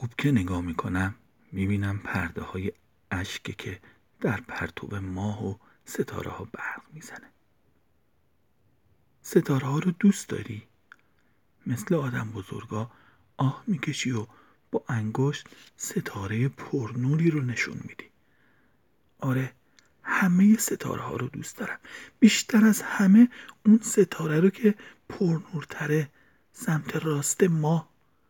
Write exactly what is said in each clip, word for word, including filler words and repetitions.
خوب که نگاه میکنم میبینم پرده های اشکه که در پرتو ماه و ستاره ها برق میزنه. ستاره ها رو دوست داری؟ مثل آدم بزرگا آه میکشی و با انگشت ستاره پرنوری رو نشون میدی. آره، همه ستاره ها رو دوست دارم. بیشتر از همه اون ستاره رو که پرنورتره، سمت راست ماه.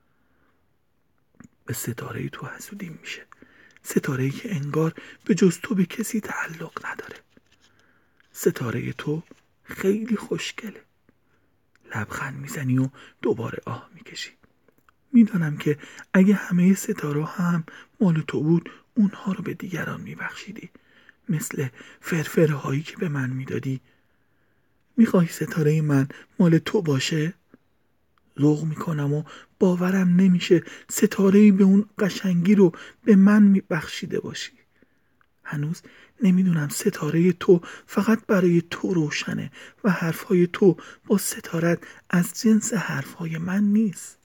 به ستاره تو حسودیم میشه. ستاره‌ای که انگار به جز تو به کسی تعلق نداره. ستاره تو خیلی خوشگله. لبخند میزنی و دوباره آه میکشی. میدانم که اگه همه ستاره هم مال تو بود اونها رو به دیگران میبخشیدی، مثل فرفره هایی که به من میدادی. میخوای ستاره من مال تو باشه؟ ذوق میکنم و باورم نمیشه ستاره‌ای به اون قشنگی رو به من میبخشیده باشی. هنوز نمیدونم ستاره تو فقط برای تو روشنه و حرفهای تو با ستارت از جنس حرفهای من نیست.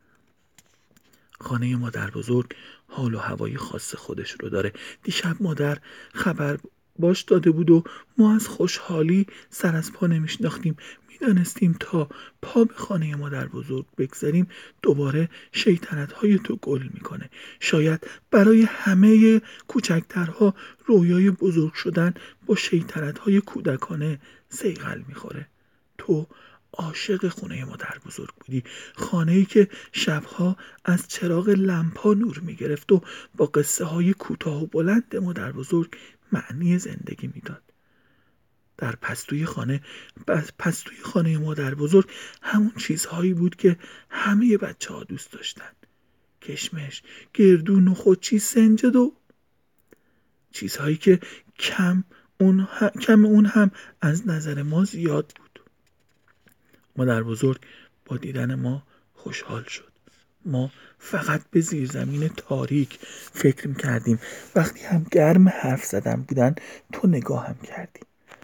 خانه مادر بزرگ حال و هوای خاص خودش رو داره. دیشب مادر خبر باش داده بود و ما از خوشحالی سر از پا نمیشناختیم. میدانستیم تا پا به خانه مادر بزرگ بگذاریم دوباره شیطنت های تو گل میکنه. شاید برای همه کوچکترها رویای بزرگ شدن با شیطنت های کودکانه صیقل میخوره. تو عاشق خونه مادر بزرگ بودی، خانه‌ای که شبها از چراغ لمپا نور میگرفت و با قصه های کوتاه و بلند مادر بزرگ معنی زندگی میداد. در پستوی خانه پستوی خانه مادر بزرگ همون چیزهایی بود که همه بچه ها دوست داشتن: کشمش، گردو، نخودچی، سنجد و چیزهایی که کم اون, کم اون هم از نظر ما زیاد بود. مادر بزرگ با دیدن ما خوشحال شد. ما فقط به زیرزمین تاریک فکر میکردیم. وقتی هم گرم حرف زدن بودن تو نگاه هم کردی.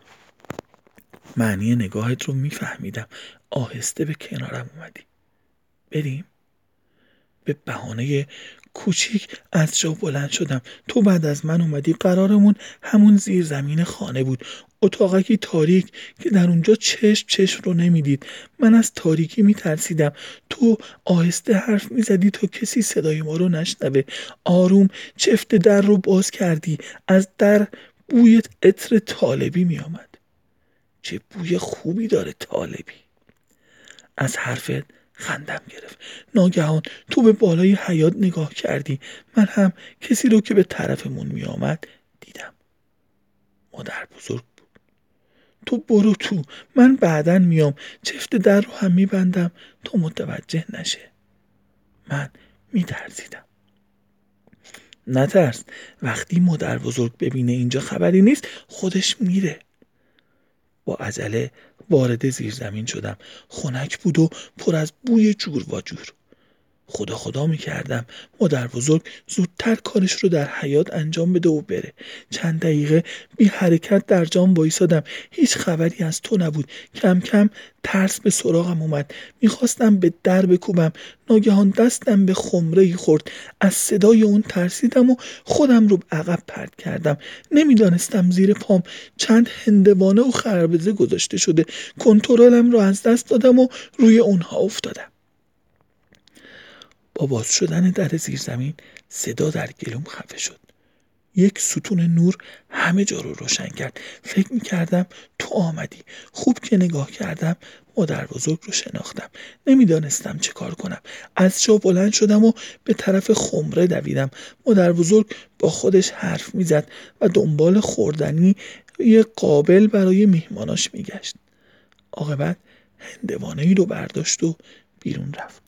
معنی نگاهت رو میفهمیدم. آهسته به کنارم اومدی. بریم؟ به بهانه کوچیک از جا بلند شدم. تو بعد از من اومدی. قرارمون همون زیر زمین خانه بود، اتاقکی تاریک که در اونجا چشم چشم رو نمیدید. من از تاریکی میترسیدم. تو آهسته حرف میزدی تا کسی صدای ما رو نشنوه. آروم چفت در رو باز کردی. از در بوی عطر طالبی میآمد. چه بوی خوبی داره طالبی. از حرفت خندم گرفت. ناگهان تو به بالای حیاط نگاه کردی. من هم کسی رو که به طرفمون می آمد دیدم. مادر بزرگ بود. تو برو تو، من بعداً میام. چفت در رو هم میبندم تا متوجه نشه. من میترسیدم. نترس، وقتی مادر بزرگ ببینه اینجا خبری نیست خودش میره. با عجله وارد زیرزمین شدم. خنک بود و پر از بوی جور و جور. خدا خدا می کردم مادر بزرگ زودتر کارش رو در حیاط انجام بده و بره. چند دقیقه بی حرکت در جام وایسادم. هیچ خبری از تو نبود. کم کم ترس به سراغم اومد. میخواستم به در بکوبم. ناگهان دستم به خمره‌ای خورد. از صدای اون ترسیدم و خودم رو عقب پرت کردم. نمیدانستم زیر پام چند هندوانه و خربزه گذاشته شده. کنترلم رو از دست دادم و روی اونها افتادم. با باز شدن در زیرزمین صدا در گلوم خفه شد. یک ستون نور همه جا رو روشن کرد. فکر می‌کردم تو آمدی. خوب که نگاه کردم مادر بزرگ رو شناختم. نمیدانستم چه کار کنم. از جا بلند شدم و به طرف خمره دویدم. مادر بزرگ با خودش حرف میزد و دنبال خوردنی یه قابل برای میهماناش میگشت. عاقبت هندوانه‌ای رو برداشت و بیرون رفت.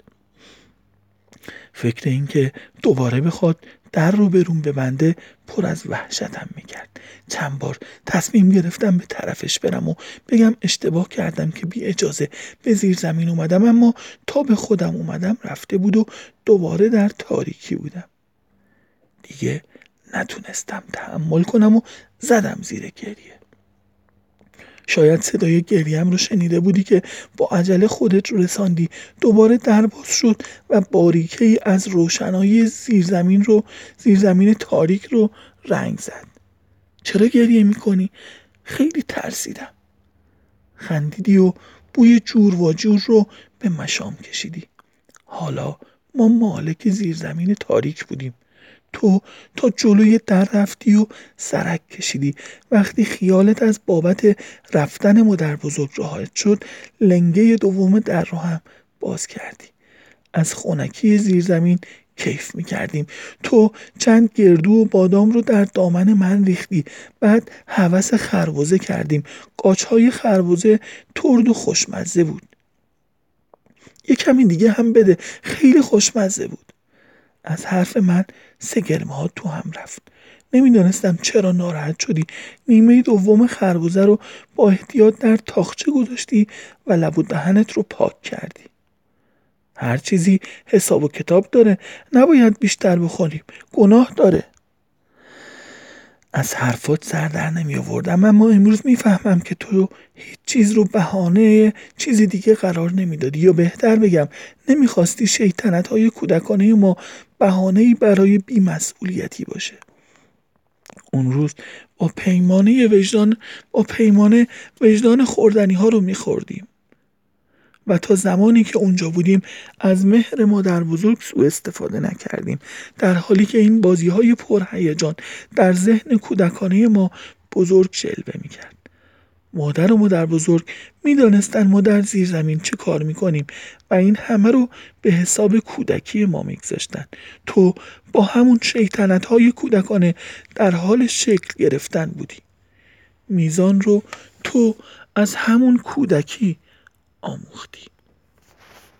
فکر این که دوباره بخواد در رو بروم ببنده پر از وحشتم میکرد. چند بار تصمیم گرفتم به طرفش برم و بگم اشتباه کردم که بی اجازه به زیر زمین اومدم، اما تا به خودم اومدم رفته بود و دوباره در تاریکی بودم. دیگه نتونستم تحمل کنم و زدم زیر گریه. شاید صدای گریم رو شنیده بودی که با عجله خودت رو رساندی. دوباره در باز شد و باریکه ای از روشنایی زیرزمین رو زیرزمین تاریک رو رنگ زد. چرا گریه میکنی؟ خیلی ترسیدم. خندیدی و بوی جور و جور رو به مشام کشیدی. حالا ما مالک زیرزمین تاریک بودیم. تو تا جلوی در رفتی و سرک کشیدی. وقتی خیالت از بابت رفتن مادر بزرگ راحت شد، لنگه دوم در رو هم باز کردی. از خنکی زیرزمین کیف میکردیم. تو چند گردو و بادام رو در دامن من ریختی. بعد هوس خربزه کردیم. قاچهای خربزه ترد و خوشمزه بود. یه کمی دیگه هم بده، خیلی خوشمزه بود. از حرف من سه گرمه ها تو هم رفت. نمیدانستم چرا ناراحت شدی. نیمه دوم خربزه رو با احتیاط در تاقچه گذاشتی و لب و دهنت رو پاک کردی. هر چیزی حساب و کتاب داره، نباید بیشتر بخوریم، گناه داره. از حرفات سر در نمی آوردم، اما امروز میفهمم که تو هیچ چیز رو بهانه چیزی دیگه قرار نمیدادی، یا بهتر بگم نمیخواستی شیطنت های کودکانه ما بهانه‌ای برای بی‌مسئولیتی باشه. اون روز با پیمانه وجدان با پیمانه وجدان خوردنی ها رو میخوردیم و تا زمانی که اونجا بودیم از مهر مادر بزرگ سوء استفاده نکردیم، در حالی که این بازی های پرهیجان در ذهن کودکانه ما بزرگ جلوه میکرد. مادر و مادر بزرگ میدانستن ما در زیر زمین چه کار میکنیم و این همه رو به حساب کودکی ما میگذاشتن. تو با همون شیطنت های کودکانه در حال شکل گرفتن بودی. میزان رو تو از همون کودکی آموختی.